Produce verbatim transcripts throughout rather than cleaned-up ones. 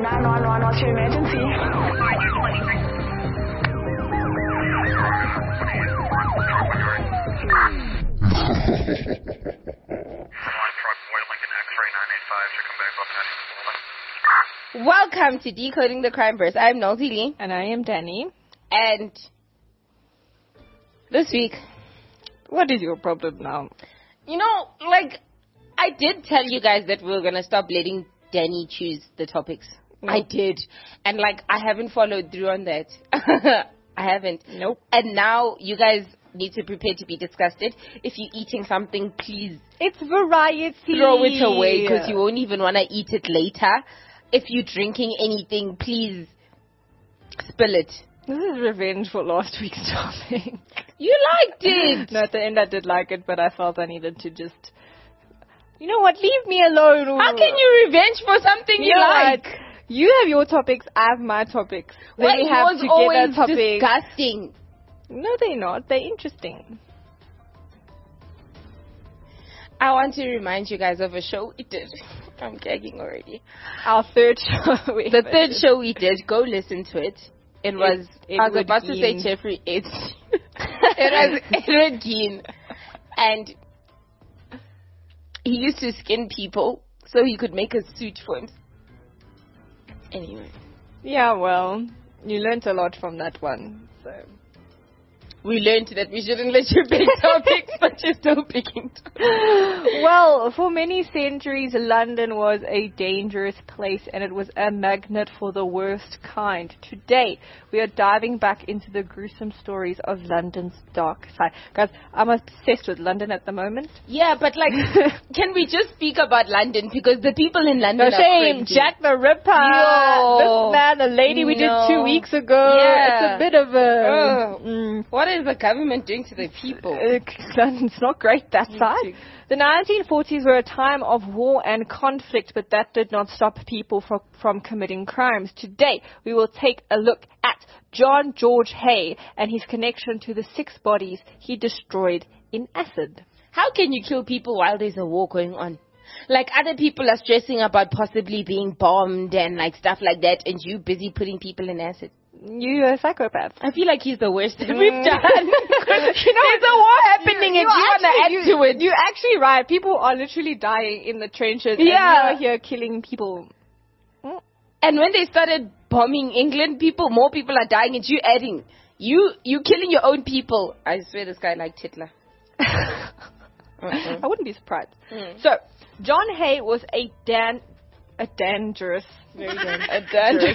nine one one, what's your emergency? Welcome to Decoding the Crime Verse. I'm Nolty Lee. And I am Danny. And this week, what is your problem now? You know, like, I did tell you guys that we were going to stop letting Danny choose the topics. Nope. I did. And, like, I haven't followed through on that. I haven't. Nope. And now you guys need to prepare to be disgusted. If you're eating something, please. It's variety. Throw it away because you won't even want to eat it later. If you're drinking anything, please spill it. This is revenge for last week's topic. You liked it. No, at the end I did like it, but I felt I needed to just, you know what, leave me alone. How can you revenge for something you, you like? What? You have your topics, I have my topics. Then well, we have together always topics. Disgusting. No, they're not. They're interesting. I want to remind you guys of a show we did. I'm gagging already. Our third show. We the third did. show we did. Go listen to it. It was, it, I was about to say Jeffrey It. It was Edward Gein. And he used to skin people so he could make a suit for him. Anyway. Yeah, well, you learned a lot from that one. So we learned that we shouldn't let you pick topics, but you're still picking topics. Well, for many centuries, London was a dangerous place, and it was a magnet for the worst kind. Today, we are diving back into the gruesome stories of London's dark side. Guys, I'm obsessed with London at the moment. Yeah, but like, can we just speak about London? Because the people in London no are shame. crazy. Jack the Ripper. Yo. This man, the lady we no. did two weeks ago. Yeah. It's a bit of a... Oh. Mm, what is the government doing to the people? It's not great, that side. The nineteen forties were a time of war and conflict, but that did not stop people from, from committing crimes. Today, we will take a look at John George Hay and his connection to the six bodies he destroyed in acid. How can you kill people while there's a war going on? Like, other people are stressing about possibly being bombed and like stuff like that, and you busy putting people in acid. You're a psychopath. I feel like he's the worst that mm. we've done. You know, there's a war happening you, and you want to add you, to it. You're actually right. People are literally dying in the trenches. Yeah. And you're here killing people. Mm. And when they started bombing England, people, more people are dying, and you adding. You, you killing your own people. I swear this guy liked Hitler. uh-uh. I wouldn't be surprised. Mm. So, John Hay was a dan... A dangerous. Very dangerous. A dangerous.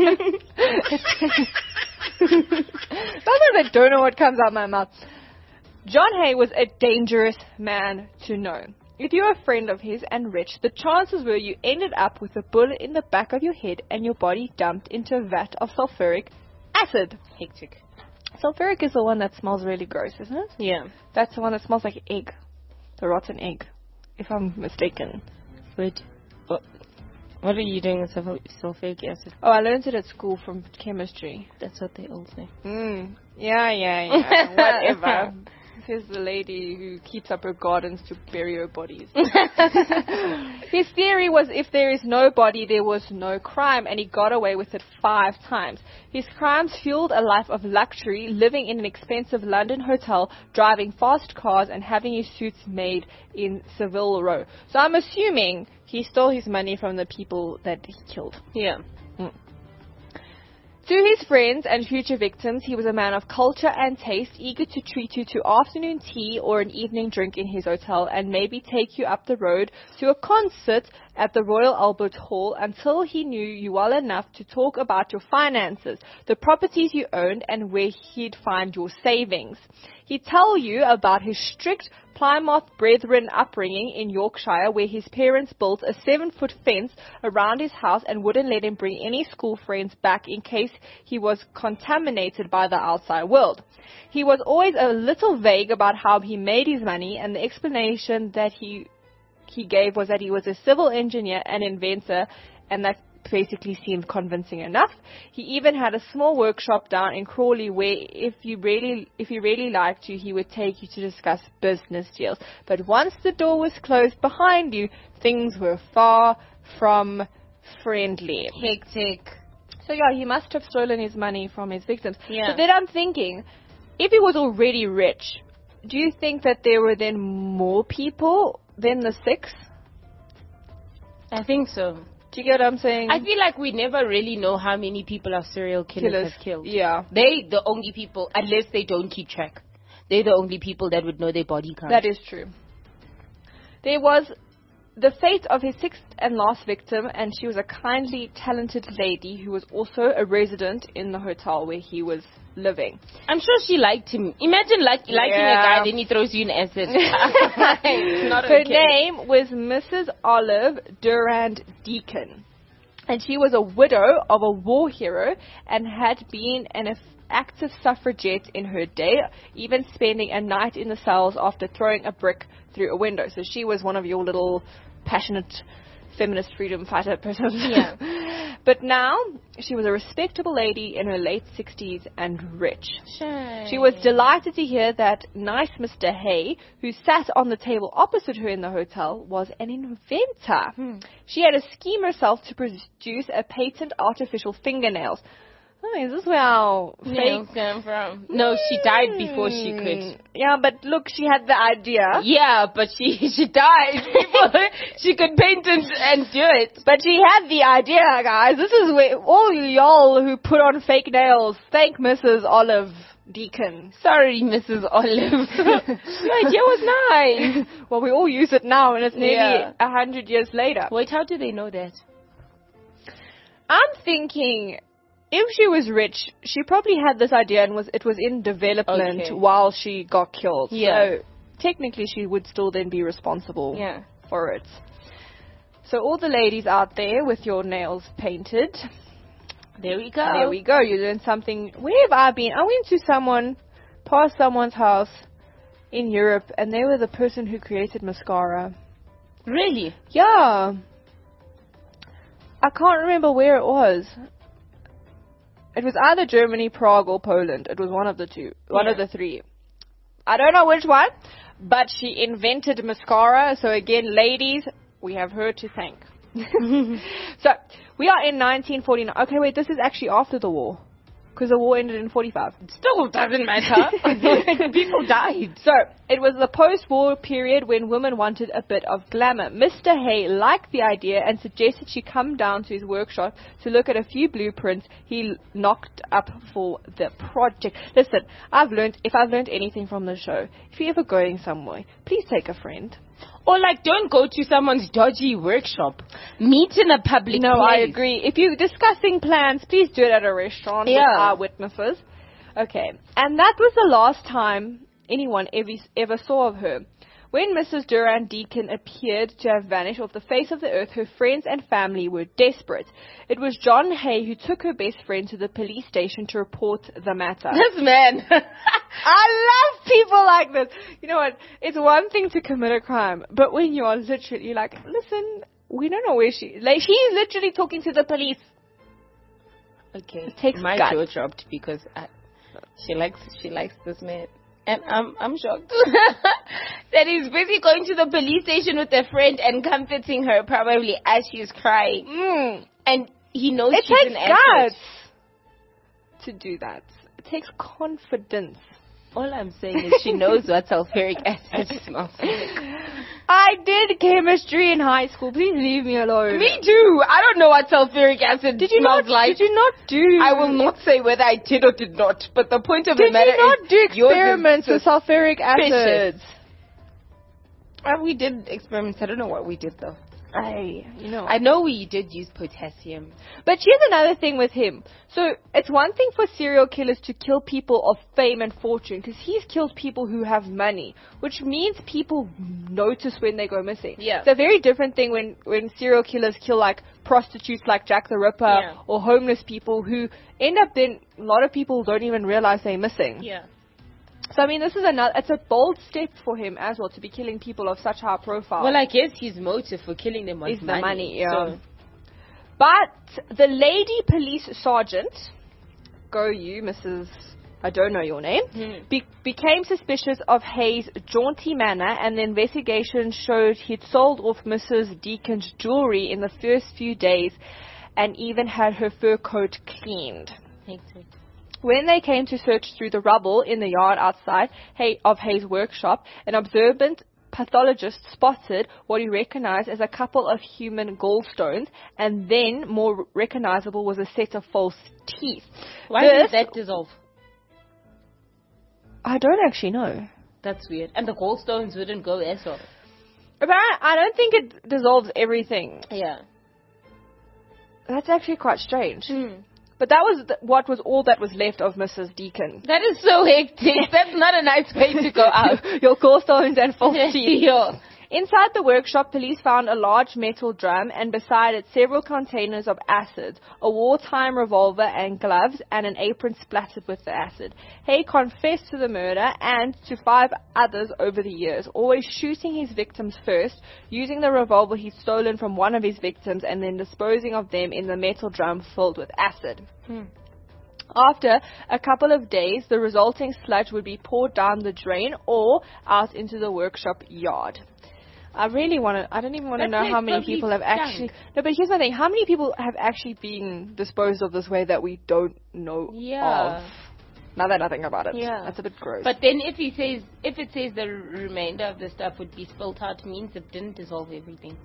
Sometimes I don't know what comes out of my mouth. John Hay was a dangerous man to know. If you were a friend of his and rich, the chances were you ended up with a bullet in the back of your head and your body dumped into a vat of sulfuric acid. Hectic. Sulfuric is the one that smells really gross, isn't it? Yeah. That's the one that smells like egg. The rotten egg. If I'm mistaken. Wait. What? What are you doing with sulfuric acid? Oh, I learned it at school from chemistry. That's what they all say. Mm. Yeah, yeah, yeah. Whatever. This is the lady who keeps up her gardens to bury her bodies. His theory was if there is no body, there was no crime, and he got away with it five times. His crimes fueled a life of luxury, living in an expensive London hotel, driving fast cars, and having his suits made in Savile Row. So I'm assuming he stole his money from the people that he killed. Yeah. Mm. To his friends and future victims, he was a man of culture and taste, eager to treat you to afternoon tea or an evening drink in his hotel and maybe take you up the road to a concert at the Royal Albert Hall until he knew you well enough to talk about your finances, the properties you owned, and where he'd find your savings. He'd tell you about his strict Plymouth Brethren upbringing in Yorkshire, where his parents built a seven-foot fence around his house and wouldn't let him bring any school friends back in case he was contaminated by the outside world. He was always a little vague about how he made his money, and the explanation that he he gave was that he was a civil engineer and inventor, and that basically seemed convincing enough. He even had a small workshop down in Crawley where if you really if he really liked you, he would take you to discuss business deals. But once the door was closed behind you, things were far from friendly. Hectic. So yeah, he must have stolen his money from his victims. Yeah. But then I'm thinking, if he was already rich, do you think that there were then more people than the six? I think so. Do you get what I'm saying? I feel like we never really know how many people our serial killers, Killers. have killed. Yeah. They the only people, unless they don't keep track. They're the only people that would know their body count. That is true. There was the fate of his sixth and last victim, and she was a kindly, talented lady who was also a resident in the hotel where he was living. I'm sure she liked him. Imagine like, liking Yeah. a guy, then he throws you an acid. It's not Her okay. name was Missus Olive Durand Deacon, and she was a widow of a war hero and had been an aff- active suffragette in her day, even spending a night in the cells after throwing a brick through a window. So she was one of your little passionate feminist freedom fighter persons. Yeah. But now she was a respectable lady in her late sixties and rich. Shame. She was delighted to hear that nice Mister Hay, who sat on the table opposite her in the hotel, was an inventor. Hmm. She had a scheme herself to produce a patent artificial fingernails. Oh, is this where our Nails fake... come from? No, she died before she could. Yeah, but look, she had the idea. Yeah, but she she died before she could paint and, and do it. But she had the idea, guys. This is where all you y'all who put on fake nails, thank Missus Olive Deacon. Sorry, Missus Olive. The idea was nice. Well, we all use it now, and it's nearly a Yeah. hundred years later. Wait, how do they know that? I'm thinking, if she was rich, she probably had this idea and was it was in development Okay. while she got killed. Yeah. So technically, she would still then be responsible Yeah. for it. So all the ladies out there with your nails painted, There we go. there we go. You learned something. Where have I been? I went to someone, past someone's house in Europe, and they were the person who created mascara. Really? Yeah. I can't remember where it was. It was either Germany, Prague, or Poland. It was one of the two. One Yeah. of the three. I don't know which one, but she invented mascara. So again, ladies, we have her to thank. So, we are in nineteen forty-nine. Okay, wait, this is actually after the war. Because the war ended in forty-five. Still doesn't matter. People died. So, it was the post-war period when women wanted a bit of glamour. Mister Hay liked the idea and suggested she come down to his workshop to look at a few blueprints he knocked up for the project. Listen, I've learned, if I've learned anything from the show, if you're ever going somewhere, please take a friend. Or like, don't go to someone's dodgy workshop. Meet in a public No, place. I agree. If you're discussing plans, please do it at a restaurant with Yeah. eyewitnesses. Okay. And that was the last time anyone ever, ever saw of her. When Missus Durand Deacon appeared to have vanished off the face of the earth, her friends and family were desperate. It was John Hay who took her best friend to the police station to report the matter. This man. I love people like this. You know what? It's one thing to commit a crime, but when you are literally like, listen, we don't know where she... Like, she's literally talking to the police. Okay. It takes My guts. jaw dropped because I, she likes she likes this man. And I'm I'm shocked that he's busy going to the police station with a friend and comforting her probably as she's crying. Mm. And he knows It she's takes an asset. guts to do that. It takes confidence. All I'm saying is she knows what sulfuric acid smells like. I did chemistry in high school. Please leave me alone. Me too. I don't know what sulfuric acid Did you smells not? like. Did you not do? I will not say whether I did or did not. But the point of Did the matter you not is do yours is experiments with sulfuric acids? Uh, we did experiments. I don't know what we did though. I, you know. I know we did use potassium. But here's another thing with him. So it's one thing for serial killers to kill people of fame and fortune, because he's killed people who have money, which means people notice when they go missing. Yeah. It's a very different thing when, when serial killers kill like prostitutes like Jack the Ripper Yeah. or homeless people who end up then, a lot of people don't even realize they're missing. Yeah. So I mean, this is another, it's a bold step for him as well to be killing people of such high profile. Well, I guess his motive for killing them was Is the money. money, yeah. So, But the lady police sergeant, go you, Missus I don't know your name, Hmm. be- became suspicious of Hayes' jaunty manner, and the investigation showed he'd sold off Missus Deacon's jewelry in the first few days and even had her fur coat cleaned. Hectic. When they came to search through the rubble in the yard outside Hay- of Hayes' workshop, an observant pathologist spotted what he recognized as a couple of human gallstones, and then more recognizable was a set of false teeth. Why This- does that dissolve? I don't actually know. That's weird. And the gallstones wouldn't go as well. Apparently, I don't think it dissolves everything. Yeah. That's actually quite strange. Hmm. But that was th- what was all that was left of Missus Deacon. That is so hectic. That's not a nice way to go out. Your gallstones and false teeth. Yeah. Inside the workshop, police found a large metal drum and beside it several containers of acid, a wartime revolver and gloves, and an apron splattered with the acid. Hay confessed to the murder and to five others over the years, always shooting his victims first, using the revolver he'd stolen from one of his victims, and then disposing of them in the metal drum filled with acid. Hmm. After a couple of days, the resulting sludge would be poured down the drain or out into the workshop yard. I really want to, I don't even want to That know place how many probably people have stunk. actually, no, but here's my thing, how many people have actually been disposed of this way that we don't know Yeah. of? Now that I think about it. Yeah. That's a bit gross. But then if he says, if it says the remainder of the stuff would be spilt out, means it didn't dissolve everything.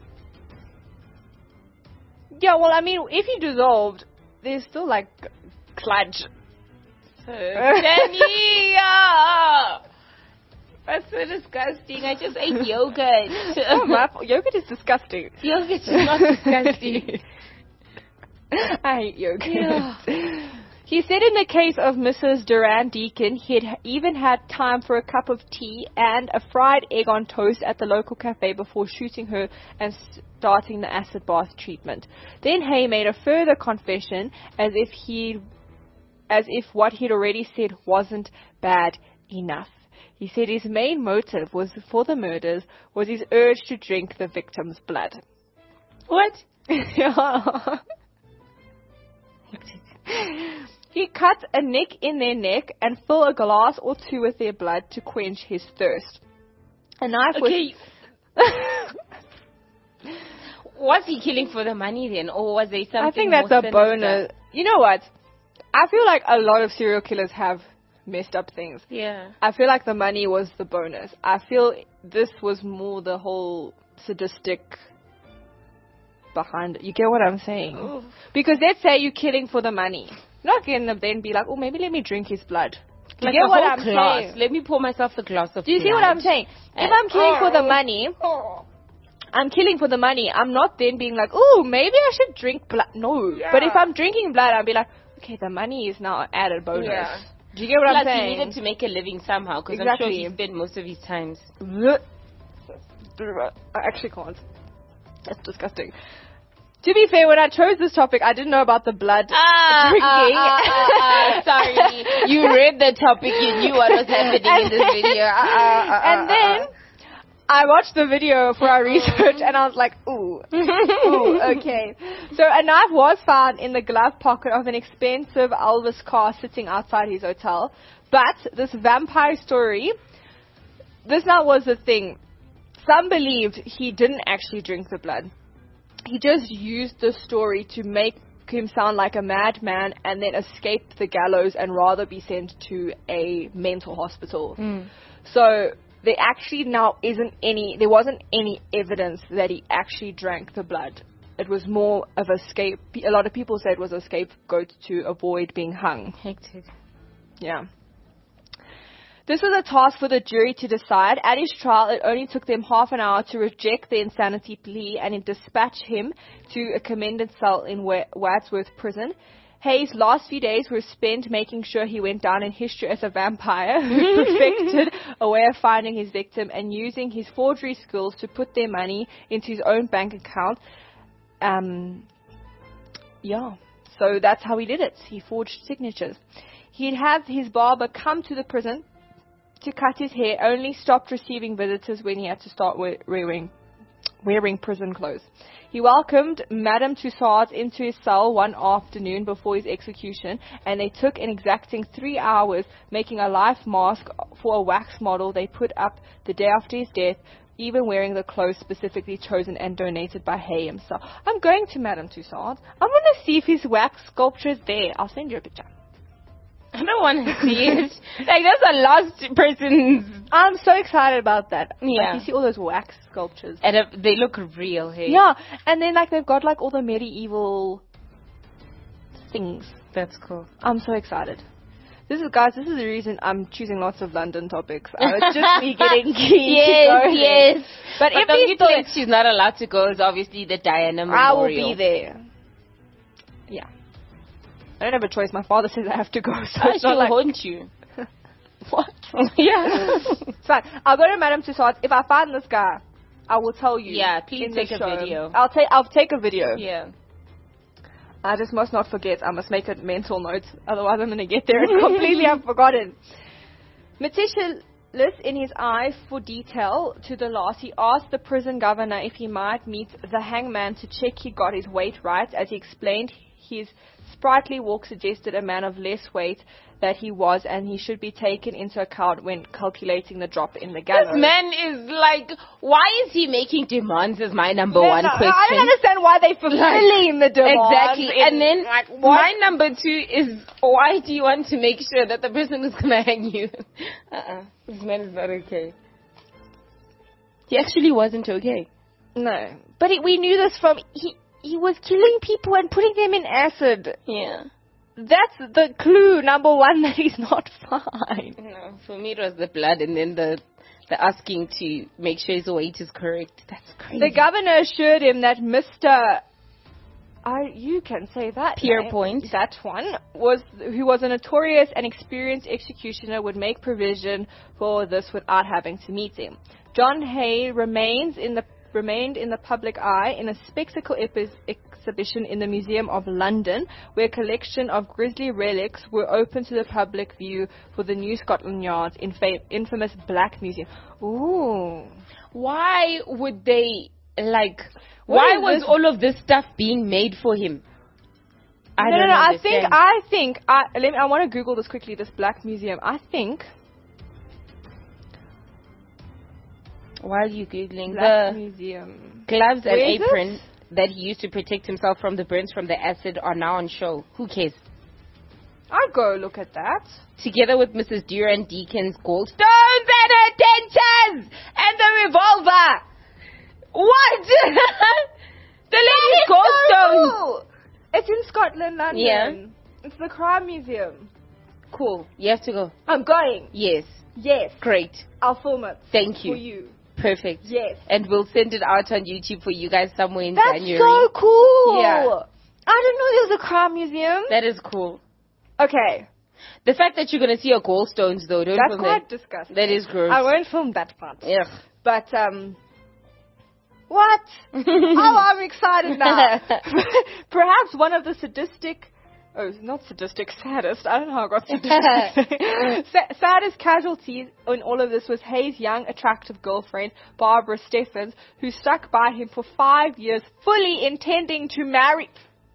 yeah, well, I mean, if you dissolved, there's still like sludge. So, Jenny, yeah. That's so disgusting. I just ate yogurt. Oh, my, yogurt is disgusting. Yogurt is not disgusting. I hate yogurt. Yeah. He said in the case of Missus Duran Deacon, he had even had time for a cup of tea and a fried egg on toast at the local cafe before shooting her and starting the acid bath treatment. Then Hay made a further confession as if he, as if what he'd already said wasn't bad enough. He said his main motive was for the murders was his urge to drink the victim's blood. What? He cut a nick in their neck and filled a glass or two with their blood to quench his thirst. A knife Okay. was... Was he killing for the money then, or was there something I think that's more a bonus. sinister? You know what? I feel like a lot of serial killers have messed up things. Yeah. I feel like the money was the bonus. I feel this was more the whole sadistic behind it. You get what I'm saying? Oof. Because let's say you're killing for the money. You're not going to then be like, oh, maybe let me drink his blood. Do you Like get a what whole I'm glass. saying? Let me pour myself a glass of Do you see what blood. I'm saying? If And- I'm killing for the Oh. money, I'm killing for the money. I'm not then being like, oh, maybe I should drink blood. No. Yeah. But if I'm drinking blood, I'll be like, okay, the money is now an added bonus. Yeah. Do you get what Plus, I'm saying? he needed to make a living somehow, because I'm Exactly. sure he spent most of his times. I actually can't. That's disgusting. To be fair, when I chose this topic, I didn't know about the blood Ah, drinking. ah, ah, ah, sorry. You read the topic, you knew what was happening in this video. Ah, ah, ah, ah, And then I watched the video for our research, and I was like, ooh, ooh, okay. So a knife was found in the glove pocket of an expensive Elvis car sitting outside his hotel. But this vampire story, this now was the thing. Some believed he didn't actually drink the blood. He just used the story to make him sound like a madman and then escape the gallows and rather be sent to a mental hospital. Mm. So there actually now isn't any, there wasn't any evidence that he actually drank the blood. It was more of a scape. A lot of people said it was a scapegoat to avoid being hung. Hectic. Yeah. This was a task for the jury to decide. At his trial, it only took them half an hour to reject the insanity plea and dispatch him to a commended cell in Wadsworth Prison. Hayes' last few days were spent making sure he went down in history as a vampire who perfected a way of finding his victim and using his forgery skills to put their money into his own bank account. Um, yeah, so that's how he did it. He forged signatures. He'd have his barber come to the prison to cut his hair, only stopped receiving visitors when he had to start wearing wearing prison clothes. He welcomed Madame Tussauds into his cell one afternoon before his execution, and they took an exacting three hours making a life mask for a wax model they put up the day after his death, even wearing the clothes specifically chosen and donated by Hay himself. I'm going to Madame Tussauds. I'm going to see if his wax sculpture is there. I'll send you a picture. I don't want to see it. Like, that's a lost person's... I'm so excited about that. Yeah. Like, you see all those wax sculptures. And uh, they look real, hey? Yeah, and then like they've got like all the medieval things. That's cool. I'm so excited. This is, guys, this is the reason I'm choosing lots of London topics. Uh, it's just me getting keen Yes, to go yes. there. But, But if the we only still, place she's not allowed to go is obviously the Diana I will Memorial. be there. Yeah. I don't have a choice. My father says I have to go, so I it's not shall like... haunt you. What? Yeah. It's fine. I'll go to Madame Tussauds. If I find this guy, I will tell you. Yeah, please in the take a show. video. I'll take. I'll take a video. Yeah. I just must not forget. I must make a mental note. Otherwise, I'm going to get there and completely have forgotten. Meticulous in his eye for detail to the last, he asked the prison governor if he might meet the hangman to check he got his weight right. As he explained, his sprightly walk suggested a man of less weight that he was, and he should be taken into account when calculating the drop in the gallows. This man is like, why is he making demands is my number Yeah, one no, question. I don't understand why they fulfilling the demands. Exactly. in- And then like, what? my number two is, why do you want to make sure that the person is going to hang you? uh-uh. This man is not okay. He actually wasn't okay. No, but it, we knew this from he. He was killing people and putting them in acid. Yeah. That's the clue number one that he's not fine. No, for me it was the blood and then the the asking to make sure his weight is correct. That's crazy. The governor assured him that Mister I, you can say that. Pierrepoint. name, That one was who was a notorious and experienced executioner would make provision for this without having to meet him. John Hay remains in the remained in the public eye in a spectacle epi- exhibition in the Museum of London, where a collection of grisly relics were open to the public view for the New Scotland Yard's infa- infamous Black Museum. Ooh. Why would they, like, What why is was this? all of this stuff being made for him? I no, don't no, no. I understand. think, I think, I, let me, I want to Google this quickly, this Black Museum. I think While you Googling, Black the Museum. gloves and Where is apron it? that he used to protect himself from the burns from the acid are now on show. Who cares? I'll go look at that. Together with Missus Duran Deacon's gallstones and her dentures and the revolver. What? The lady's So gallstones. cool. It's in Scotland, London. Yeah. It's the Crime Museum. Cool. You have to go. I'm going. Yes. Yes. Great. I'll film it. Thank you. For you. Perfect. Yes. And we'll send it out on YouTube for you guys somewhere in That's January. so cool. Yeah. I didn't know there was a crime museum. That is cool. Okay. The fact that you're going to see your gallstones, though, don't That's film quite that. disgusting. That is gross. I won't film that part. Ugh. But, um... What? Oh, I'm excited now. Perhaps one of the sadistic... Oh, not sadistic, saddest. I don't know how I got sadistic. Sa- saddest casualties in all of this was Hayes' young, attractive girlfriend, Barbara Steffens, who stuck by him for five years, fully intending to marry...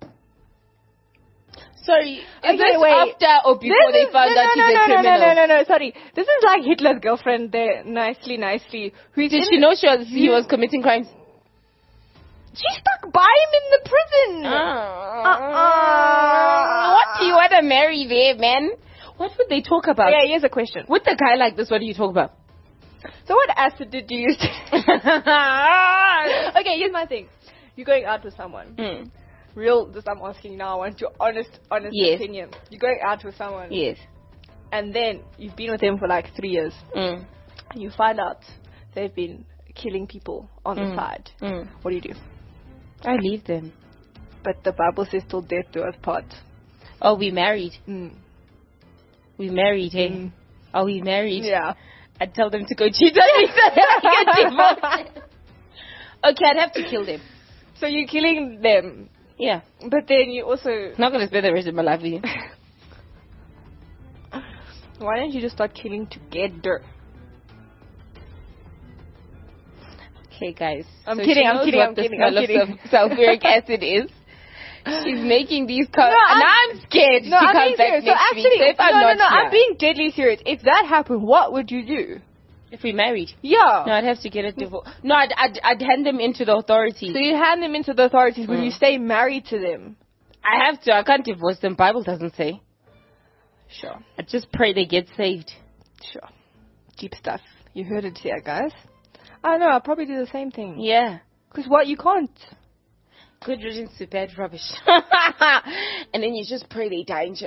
Sorry, is Okay, this wait. after or before This they is- found no, out no, he's no, a no, criminal? No, no, no, no, sorry. This is like Hitler's girlfriend there, nicely, nicely. Who's Did in she know she was, he was committing crimes? She stuck by him in the prison. Uh, Uh-uh. What do you want to marry there, man? What would they talk about? Okay, here's a question. With a guy like this, what do you talk about? So what acid did you use? Okay, here's my thing. You're going out with someone. Mm. Real, this I'm asking now. I want your honest, honest Yes. opinion. You're going out with someone. Yes. And then you've been with them for like three years. Mm. And you find out they've been killing people on the Mm. side. Mm. What do you do? I leave them. But the Bible says till death do us part. Oh, we married. Mm. We married, hey? Mm. Are we married? Yeah. I'd tell them to go cheat on me so that I get divorced. Okay, I'd have to kill them. So you're killing them. Yeah. But then you also... I'm not going to spend the rest of my life with you. Why don't you just start killing together? Okay, guys. I'm so kidding, she I'm knows kidding, what I'm the kidding, smell I'm of kidding. sul- sulfuric acid is. She's making these co- No, I'm- and I'm scared No, to I'm come being back serious. next So actually, week. So if I'm no, not no, no, here, I'm being deadly serious. If that happened, what would you do? if we married, Yeah. no, I'd have to get a divorce. No, I'd, I'd, I'd hand them into the authorities. So you hand them into the authorities. Will Mm. you stay married to them? I have to. I can't divorce them. Bible doesn't say. Sure. I just pray they get saved. Sure. Deep stuff. You heard it here, guys. I don't know. I'll probably do the same thing. Yeah. Because what? You can't. Good riddance to bad rubbish. And then you just pray they die in jail.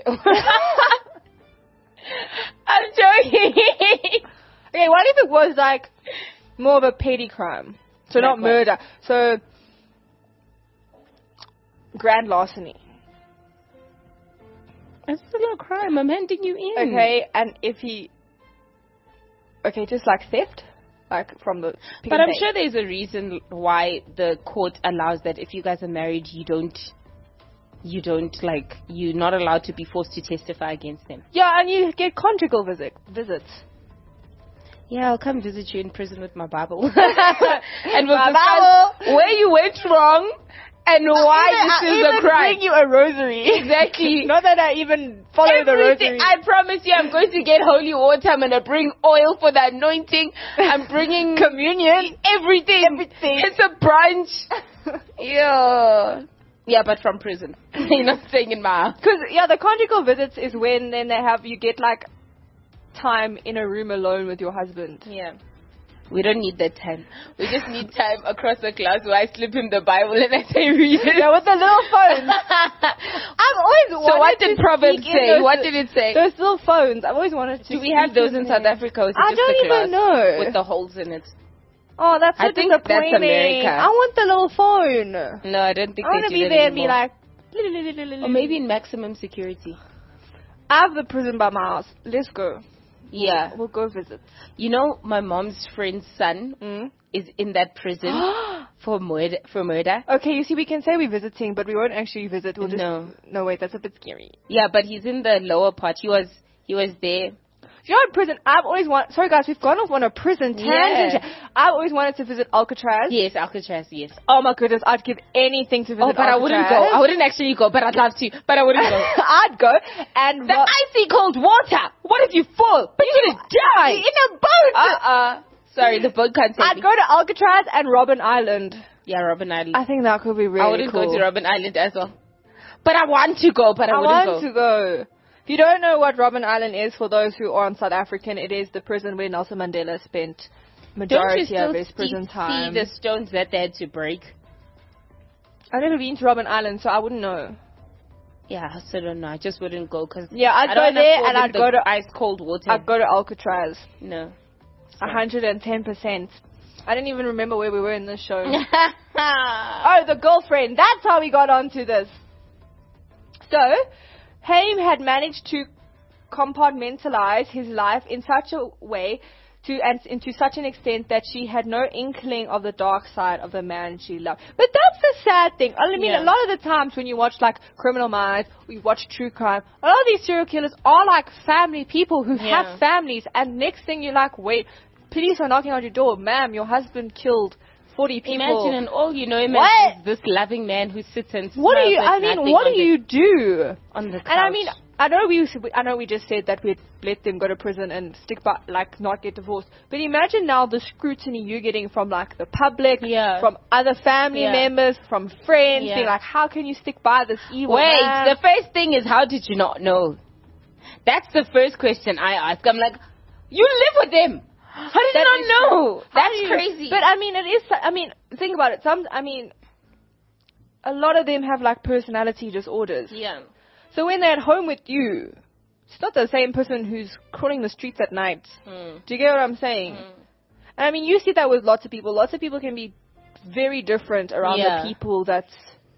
I'm joking. Okay, what if it was like more of a petty crime? So Like not what? murder. So grand larceny. That's still a crime. I'm handing you in. Okay, and if he, okay, just like theft, like from the. Pick But and I'm Pay. sure there's a reason why the court allows that if you guys are married, you don't, you don't like, you're not allowed to be forced to testify against them. Yeah, and you get conjugal visit visits. Yeah, I'll come visit you in prison with my Bible. And we'll My discuss where you went wrong and why Even- this I is even a crime. bring you a rosary. Exactly. Not that I even follow the Everything. rosary. I promise you, I'm going to get holy water. I'm going to bring oil for the anointing. I'm bringing Communion. everything. Everything. It's a brunch. Yeah. Yeah, but from prison. You're not staying in my house. Because yeah, the conjugal visits is when then they have you get like time in a room alone with your husband. Yeah. We don't need that time. We just need time across the class where I slip him the Bible and I say read it. Yeah, with the little phones. I've always wanted So what did to Proverbs sneak in say? those- What did it say? Those little phones. I've always wanted to. Do we have sneak those in there. South Africa? Or is it I just don't the even glass know. with the holes in it? Oh, that's so I think that's disappointing. America. I want the little phone. No, I don't think I want they to do be that there and be anymore. like. Or maybe in maximum security. I have the prison by my house. Let's go. Yeah. We'll go visit. You know, my mom's friend's son Mm. is in that prison for murder. For murder. Okay, you see, we can say we're visiting, but we won't actually visit. We'll just. No. No, wait, that's a bit scary. Yeah, but he's in the lower part. He was he was there. You know, in prison, I've always wanted. Sorry, guys, we've gone off on a prison tangent. Yeah. I've always wanted to visit Alcatraz. Yes, Alcatraz. Yes. Oh my goodness, I'd give anything to visit Oh, but I wouldn't go. Alcatraz. I wouldn't actually go, but I'd love to. But I wouldn't go. I'd go and The ro- icy cold water. What if you fall? But you're gonna die in a boat. Uh-uh. Sorry, the boat can't take I'd me. go to Alcatraz and Robben Island. Yeah, Robben Island. I think that could be really I wouldn't cool. go to Robben Island as well. But I want to go, but I, I wouldn't want go. to go. If you don't know what Robben Island is, for those who aren't South African, it is the prison where Nelson Mandela spent Don't you majority still of his prison see time. the stones that they had to break? I've never been to Robben Island, so I wouldn't know. Yeah, I still don't know. I just wouldn't go because Yeah, I'd I go don't wanna there fall and in I'd the go to ice cold water. I'd go to Alcatraz. No. A hundred and ten percent. I didn't even remember where we were in this show. Oh, the girlfriend. That's how we got onto this. So, Haim had managed to compartmentalize his life in such a way to and, and to such an extent that she had no inkling of the dark side of the man she loved. But that's the sad thing. I mean, Yeah. a lot of the times when you watch like Criminal Minds, we watch true crime, a lot of these serial killers are like family people who Yeah. have families, and next thing you're like, wait, police are knocking on your door, ma'am, your husband killed forty people. Imagine, and all you know him What? as is this loving man who sits and What do smiles you? at I mean, nothing what on do the- you do? on the couch. And I mean, I know we, I know we just said that we'd let them go to prison and stick by, like, not get divorced. But imagine now the scrutiny you're getting from like the public, Yeah. from other family Yeah. members, from friends, Yeah. being like, how can you stick by this evil Wait, man? the first thing is, how did you not know? That's the first question I ask. I'm like, you live with them. How did That you is not know? true. How That's do you- crazy. But I mean, it is. I mean, think about it. Some, I mean, a lot of them have like personality disorders. yeah. So when they're at home with you, it's not the same person who's crawling the streets at night. Mm. Do you get what I'm saying? Mm. And I mean, you see that with lots of people. Lots of people can be very different around Yeah. the people that's.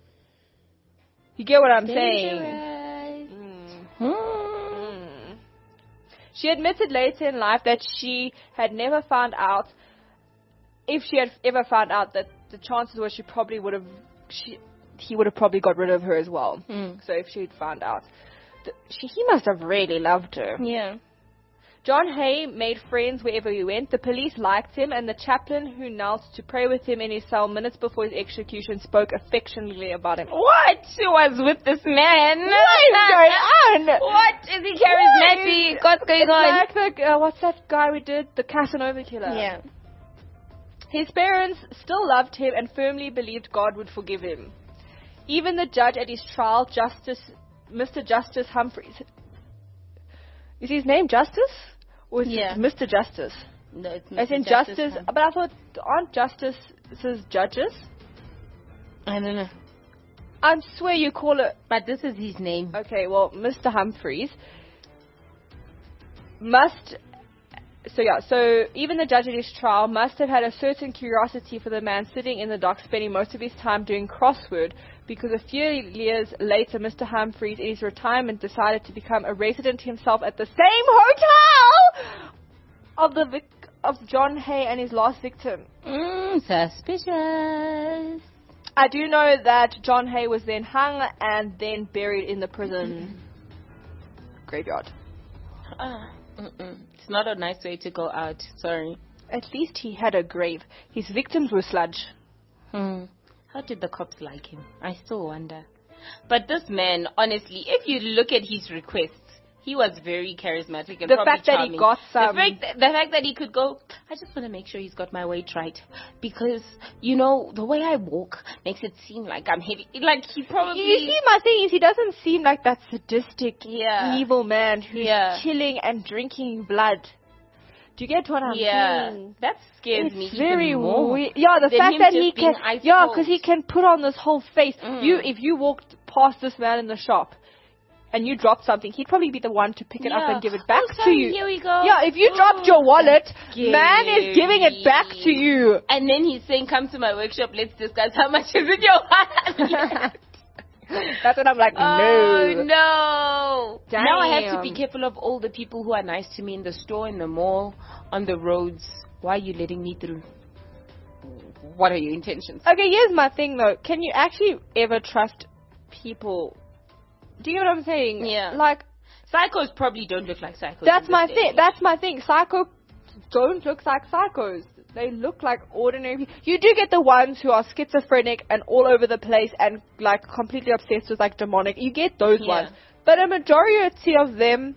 You get what I'm saying? Dangerous. Mm. Mm. Mm. She admitted later in life that she had never found out, if she had ever found out, that the chances were she probably would have, she, he would have probably got rid of her as well. Mm. So if she'd found out, th- she, he must have really loved her. Yeah. John Hay made friends wherever he went. The police liked him, and the chaplain who knelt to pray with him in his cell minutes before his execution spoke affectionately about him. What was with this man? What is going on? What? Is he charismatic? What's going It's on? like the, uh, what's that guy we did? The Casanova killer. Yeah. His parents still loved him and firmly believed God would forgive him. Even the judge at his trial, Justice, Mister Justice Humphreys. Is his name Justice? Or is Yeah. it Mister Justice? No, it's As in Justice. Justice, Hum- but I thought, aren't Justices judges? I don't know. I swear you call it. But this is his name. Okay, well, Mister Humphreys must. So yeah, so even the judge at his trial must have had a certain curiosity for the man sitting in the dock, spending most of his time doing crossword, because a few years later, Mister Humphreys, in his retirement, decided to become a resident himself at the same hotel of the vic- of John Hay and his last victim. Mm, suspicious. I do know that John Hay was then hung and then buried in the prison graveyard. Ah, mm-mm. It's not a nice way to go out. Sorry. At least he had a grave. His victims were sludge. Hmm. How did the cops like him? I still wonder. But this man, honestly, if you look at his requests, he was very charismatic and The probably fact that charming. he got some... The fact, that, the fact that he could go, I just want to make sure he's got my weight right. Because, you know, the way I walk makes it seem like I'm heavy. Like, he probably... You see, my thing is, he doesn't seem like that sadistic, Yeah. evil man who's Yeah. killing and drinking blood. Do you get what I'm Yeah. saying? That scares It's me very even more. weird. Yeah, the than fact him that just he being can... ice Yeah, cold. because he can put on this whole face. Mm. You, if you walked past this man in the shop, and you dropped something, he'd probably be the one to pick it up Yeah. and give it back Oh, to sorry, you. Here we go. Yeah, if you Ooh. dropped your wallet, man is giving it back to you. And then he's saying, come to my workshop, let's discuss how much is in your wallet. That's when I'm like, Oh, no. no. Damn. Now I have to be careful of all the people who are nice to me in the store, in the mall, on the roads. Why are you letting me through? What are your intentions? Okay, here's my thing though. Can you actually ever trust people? Do you get what I'm saying? Yeah. Like, Psychos probably don't look like psychos. that's in my this day thing. and That's my thing. Psycho don't look like psychos. They look like ordinary people. You do get the ones who are schizophrenic and all over the place and like completely obsessed with like demonic. You get those Yeah. ones. But a majority of them,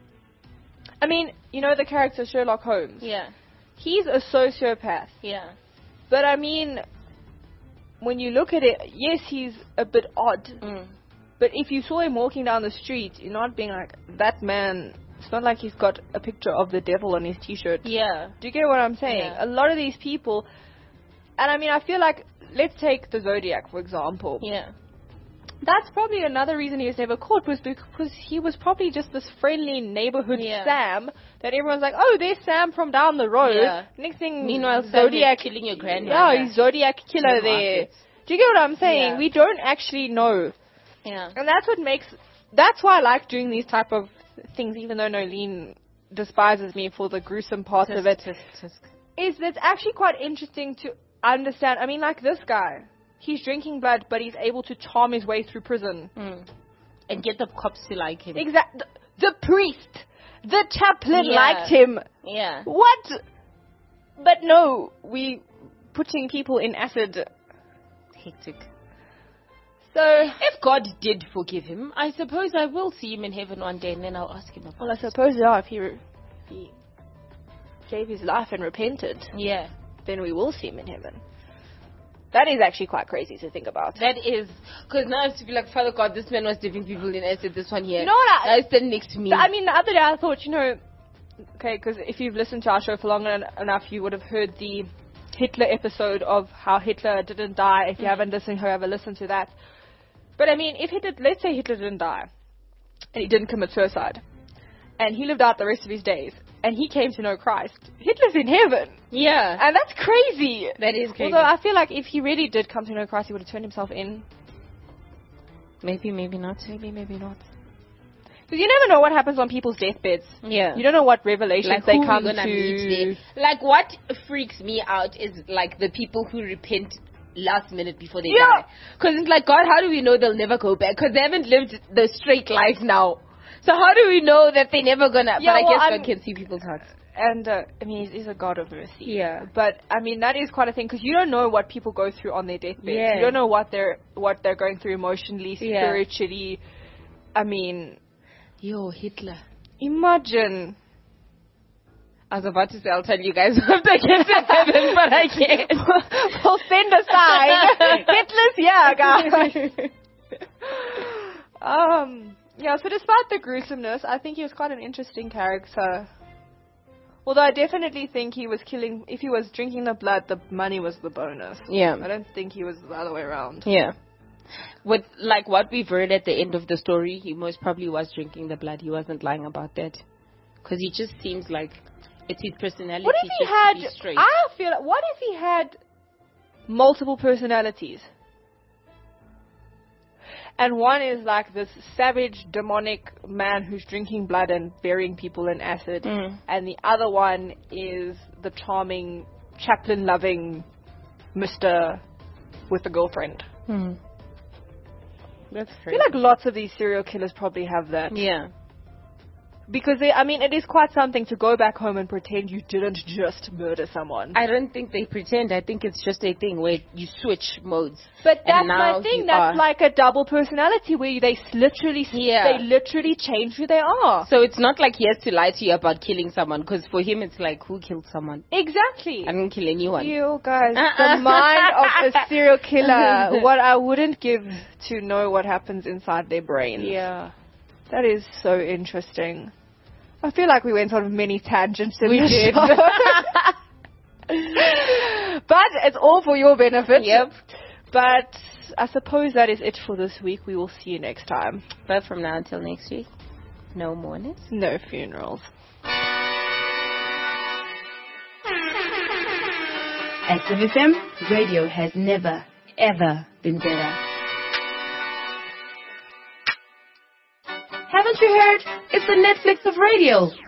I mean, you know the character Sherlock Holmes? age. Yeah, He's a sociopath. yeah. But I mean, when you look at it, yes, he's a bit odd. Mm. But if you saw him walking down the street, you're not being like, that man, it's not like he's got a picture of the devil on his t-shirt. Yeah. Do you get what I'm saying? Yeah. A lot of these people, and I mean, I feel like, let's take the Zodiac, for example. Yeah. That's probably another reason he was never caught, was because he was probably just this friendly neighborhood Yeah. Sam that everyone's like, oh, there's Sam from down the road. Yeah. Next thing, Meanwhile, Sam Zodiac is killing your grandmother. Yeah, he's Zodiac killer in the there. market. Do you get what I'm saying? Yeah. We don't actually know. Yeah. And that's what makes, that's why I like doing these type of things, even though Nolene despises me for the gruesome parts of it, Tisk, tisk, tisk. is that it's actually quite interesting to understand. I mean, like this guy, he's drinking blood, but he's able to charm his way through prison. Mm. And get the cops to like him. Exact. The priest, the chaplain Yeah. liked him. Yeah. What? But no, we putting people in acid. Hectic. So, If God did forgive him, I suppose I will see him in heaven one day, and then I'll ask him about well, I suppose yeah, if he, re- if he gave his life and repented, Yeah. then we will see him in heaven. That is actually quite crazy to think about. That is, because now I have to be like, Father God, this man was dipping people in acid, this one here. You know what I- Now stand next to me. I mean, the other day I thought, you know, okay, because if you've listened to our show for long en- enough, you would have heard the Hitler episode of how Hitler didn't die. If you Mm. haven't listened, however, listen to that. But I mean, if Hitler, let's say Hitler didn't die, and he didn't commit suicide, and he lived out the rest of his days, and he came to know Christ, Hitler's in heaven. yeah. And that's crazy. That is crazy. Although I feel like if he really did come to know Christ, he would have turned himself in. Maybe, maybe not. Maybe, maybe not. Because you never know what happens on people's deathbeds. Yeah. You don't know what revelations like they who come we gonna to. meet there. Like what freaks me out is like the people who repent last minute before they Yeah. die. Because it's like, God, how do we know they'll never go back? Because they haven't lived the straight life now. So how do we know that they're never gonna? Yeah, but I well, guess I'm- God can see people's hearts. And, uh, I mean, he's, he's a God of mercy. Yeah. But, I mean, that is quite a thing, because you don't know what people go through on their deathbed. Yeah. You don't know what they're, what they're going through emotionally, Yeah. spiritually. I mean, Yo, Hitler. imagine. I was about to say I'll tell you guys after I get to heaven, but I can't. We'll send a sign. Hitler's here, guys. um, yeah, so despite the gruesomeness, I think he was quite an interesting character. Although I definitely think he was killing, if he was drinking the blood, the money was the bonus. Yeah. I don't think he was the other way around. Yeah. With, like, what we've heard at the end of the story, he most probably was drinking the blood. He wasn't lying about that. Because he just seems like it's his personality. What if he just to had, be straight. I feel, like- what if he had multiple personalities? And one is like this savage, demonic man who's drinking blood and burying people in acid. Mm. And the other one is the charming, chaplain-loving Mister with a girlfriend. Hmm. That's I feel like lots of these serial killers probably have that. Yeah. Because, they, I mean, it is quite something to go back home and pretend you didn't just murder someone. I don't think they pretend. I think it's just a thing where you switch modes. But that's And now my thing. you That's are- like a double personality where they literally, Yeah. they literally change who they are. So it's not like he has to lie to you about killing someone, because for him it's like, who killed someone? Exactly. I didn't kill anyone. You guys, Uh-uh. the mind of a serial killer. What I wouldn't give to know what happens inside their brains. Yeah. That is so interesting. I feel like we went on many tangents in We this did. show. But it's all for your benefit. Yep. But I suppose that is it for this week. We will see you next time. But from now until next week, no mourners. No funerals. Active F M, radio has never, ever been better. Haven't you heard? It's the Netflix of radio.